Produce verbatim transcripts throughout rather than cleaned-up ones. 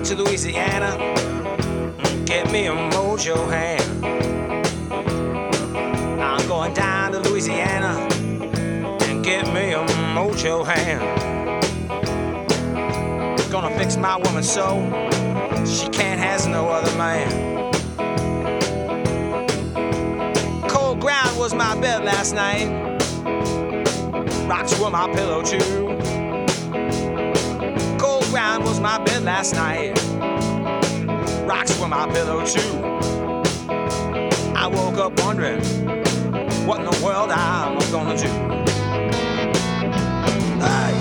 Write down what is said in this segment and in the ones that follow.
to Louisiana, get me a mojo hand. I'm going down to Louisiana and get me a mojo hand. Gonna fix my woman so she can't has no other man. Cold ground was my bed last night, rocks were my pillow too. Cold ground was my bed last night, rocks were my pillow too. I woke up wondering what in the world I'm gonna do. Hey.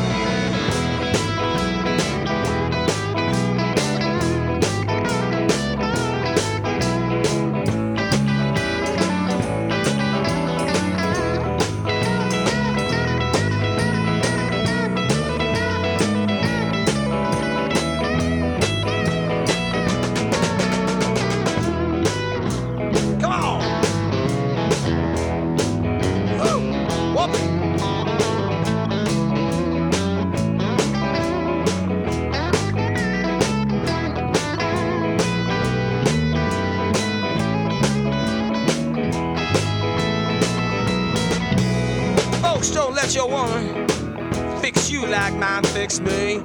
Don't let your woman fix you like mine fixed me.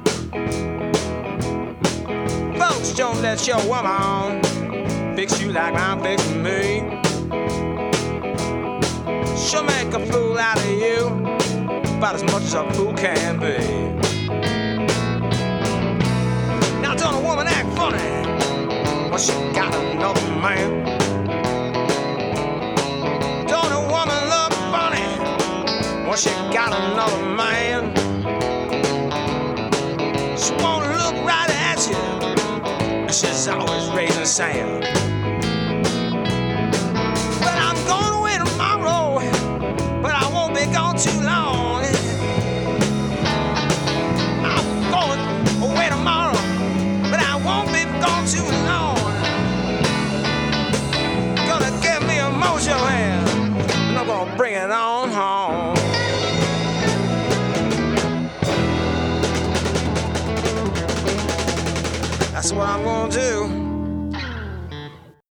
Folks, don't let your woman fix you like mine fixed me. She'll make a fool out of you about as much as a fool can be. Now don't a woman act funny when she got another man. Don't a woman look funny when she got another man. She won't look right at you, and she's always raising sand. Well, I'm going away tomorrow, but I won't be gone too long. I'm going away tomorrow, but I won't be gone too long. Gonna give me a mojo hand, and I'm gonna bring it on.